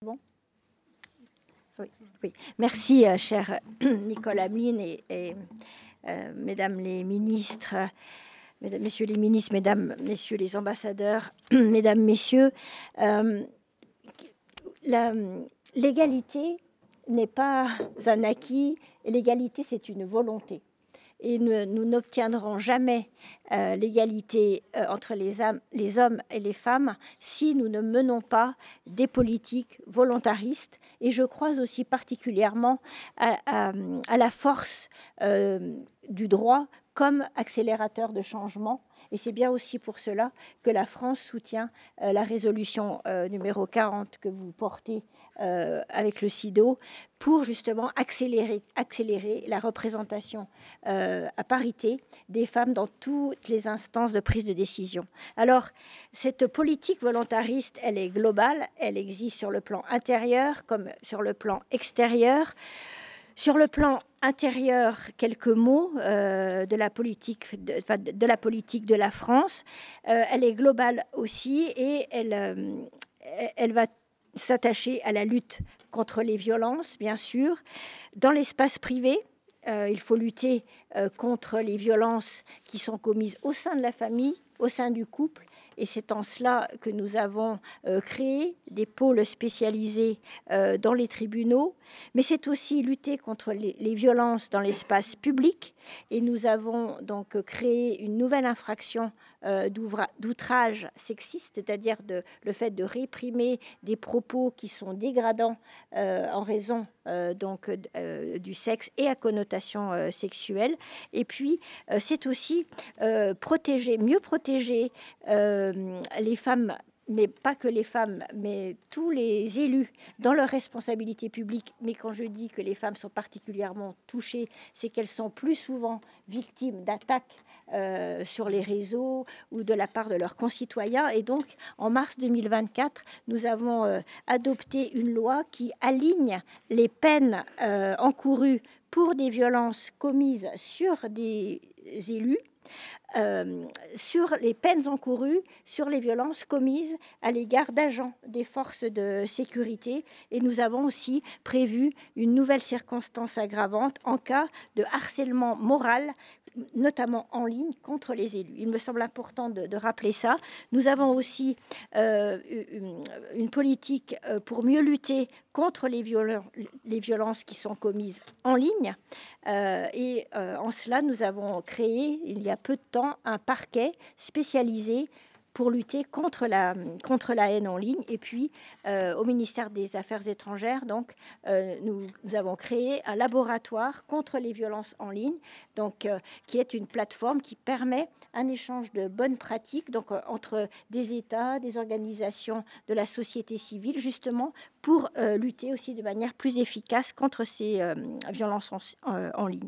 Bon. Oui, oui. Merci, cher Nicolas Ameline et mesdames les ministres, mesdames, messieurs les ministres, mesdames, messieurs les ambassadeurs, mesdames, messieurs. L'égalité n'est pas un acquis, l'égalité, c'est une volonté. Et nous n'obtiendrons jamais l'égalité entre les hommes et les femmes si nous ne menons pas des politiques volontaristes. Et je crois aussi particulièrement à la force du droit comme accélérateur de changement. Et c'est bien aussi pour cela que la France soutient la résolution numéro 40 que vous portez avec le CIDO pour justement accélérer la représentation à parité des femmes dans toutes les instances de prise de décision. Alors, cette politique volontariste, elle est globale, elle existe sur le plan intérieur comme sur le plan extérieur. Sur le plan intérieur, quelques mots de la politique de la France. Elle est globale aussi et elle va s'attacher à la lutte contre les violences, bien sûr. Dans l'espace privé, il faut lutter contre les violences qui sont commises au sein de la famille, au sein du couple. Et c'est en cela que nous avons créé des pôles spécialisés dans les tribunaux. Mais c'est aussi lutter contre les violences dans l'espace public. Et nous avons donc créé une nouvelle infraction d'outrage sexiste, c'est-à-dire le fait de réprimer des propos qui sont dégradants en raison du sexe et à connotation sexuelle. Et puis, c'est aussi mieux protéger les femmes, mais pas que les femmes, mais tous les élus dans leurs responsabilités publiques. Mais quand je dis que les femmes sont particulièrement touchées, c'est qu'elles sont plus souvent victimes d'attaques sur les réseaux ou de la part de leurs concitoyens. Et donc, en mars 2024, nous avons adopté une loi qui aligne les peines encourues pour des violences commises sur des élus sur les peines encourues sur les violences commises à l'égard d'agents des forces de sécurité. Et nous avons aussi prévu une nouvelle circonstance aggravante en cas de harcèlement moral, notamment en ligne, contre les élus. Il me semble important de rappeler ça. Nous avons aussi une politique pour mieux lutter contre les violences qui sont commises en ligne. En cela, nous avons créé, il y a peu de temps, un parquet spécialisé pour lutter contre la haine en ligne. Et puis, au ministère des Affaires étrangères, donc, nous avons créé un laboratoire contre les violences en ligne, donc, qui est une plateforme qui permet un échange de bonnes pratiques donc, entre des États, des organisations de la société civile, justement, pour lutter aussi de manière plus efficace contre ces violences en ligne.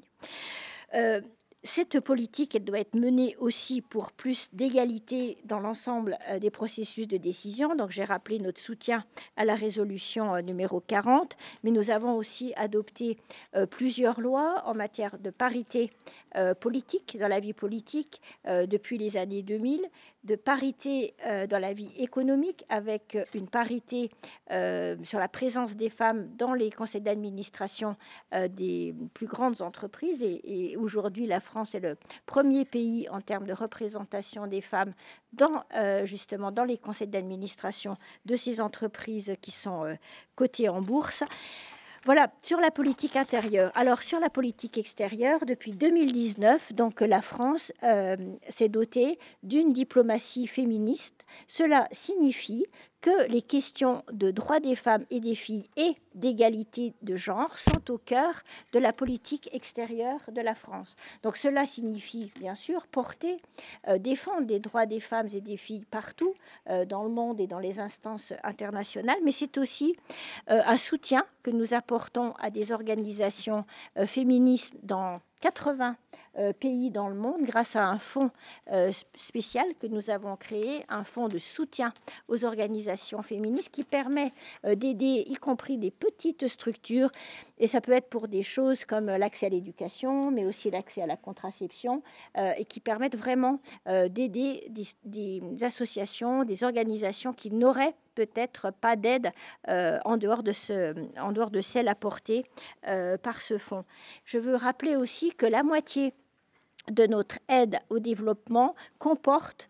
Cette politique, elle doit être menée aussi pour plus d'égalité dans l'ensemble des processus de décision. Donc, j'ai rappelé notre soutien à la résolution numéro 40, mais nous avons aussi adopté plusieurs lois en matière de parité politique, dans la vie politique, depuis les années 2000, de parité dans la vie économique, avec une parité sur la présence des femmes dans les conseils d'administration des plus grandes entreprises. Et aujourd'hui, la France est le premier pays en termes de représentation des femmes justement dans les conseils d'administration de ces entreprises qui sont cotées en bourse. Voilà, sur la politique intérieure. Alors, sur la politique extérieure, depuis 2019, donc, la France s'est dotée d'une diplomatie féministe. Cela signifie que les questions de droits des femmes et des filles et d'égalité de genre sont au cœur de la politique extérieure de la France. Donc, cela signifie, bien sûr, défendre les droits des femmes et des filles partout dans le monde et dans les instances internationales, mais c'est aussi un soutien que nous apportons à des organisations féministes dans 80 pays dans le monde grâce à un fonds spécial que nous avons créé, un fonds de soutien aux organisations féministes qui permet d'aider, y compris des petites structures, et ça peut être pour des choses comme l'accès à l'éducation, mais aussi l'accès à la contraception, et qui permettent vraiment d'aider des associations, des organisations qui n'auraient peut-être pas d'aide en dehors de celle apportée par ce fonds. Je veux rappeler aussi que la moitié de notre aide au développement comporte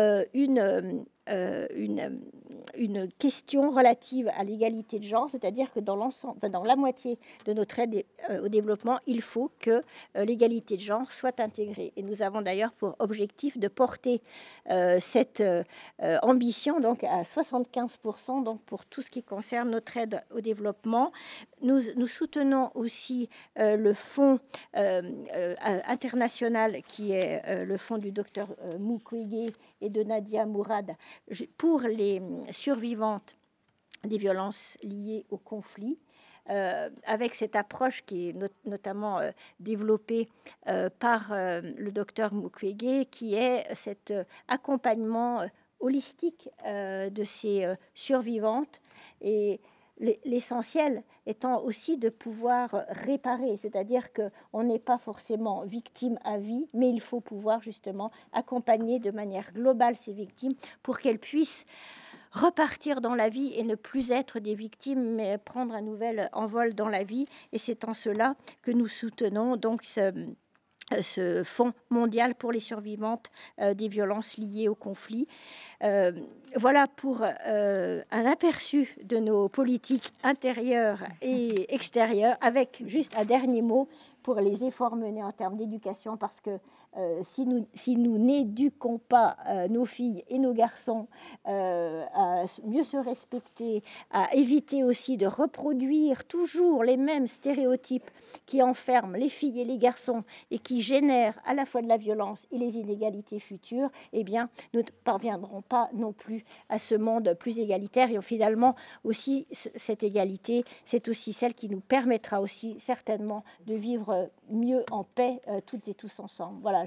une question relative à l'égalité de genre, c'est-à-dire que dans l'ensemble, enfin, dans la moitié de notre aide au développement, il faut que l'égalité de genre soit intégrée. Et nous avons d'ailleurs pour objectif de porter cette ambition donc à 75%, donc pour tout ce qui concerne notre aide au développement. Nous soutenons aussi le fonds international qui est le fonds du docteur Mukwege et de Nadia Mourad pour les survivantes des violences liées au conflit. Avec cette approche qui est notamment développée par le docteur Mukwege, qui est cet accompagnement holistique de ces survivantes, et l'essentiel étant aussi de pouvoir réparer, c'est-à-dire qu'on n'est pas forcément victime à vie, mais il faut pouvoir justement accompagner de manière globale ces victimes pour qu'elles puissent repartir dans la vie et ne plus être des victimes, mais prendre un nouvel envol dans la vie. Et c'est en cela que nous soutenons donc ce fonds mondial pour les survivantes des violences liées au conflit. Voilà pour un aperçu de nos politiques intérieures et extérieures, avec juste un dernier mot pour les efforts menés en termes d'éducation, parce que si nous n'éduquons pas nos filles et nos garçons à mieux se respecter, à éviter aussi de reproduire toujours les mêmes stéréotypes qui enferment les filles et les garçons et qui génèrent à la fois de la violence et les inégalités futures, eh bien, nous ne parviendrons pas non plus à ce monde plus égalitaire. Et finalement, aussi, cette égalité, c'est aussi celle qui nous permettra aussi certainement de vivre mieux en paix toutes et tous ensemble. Voilà.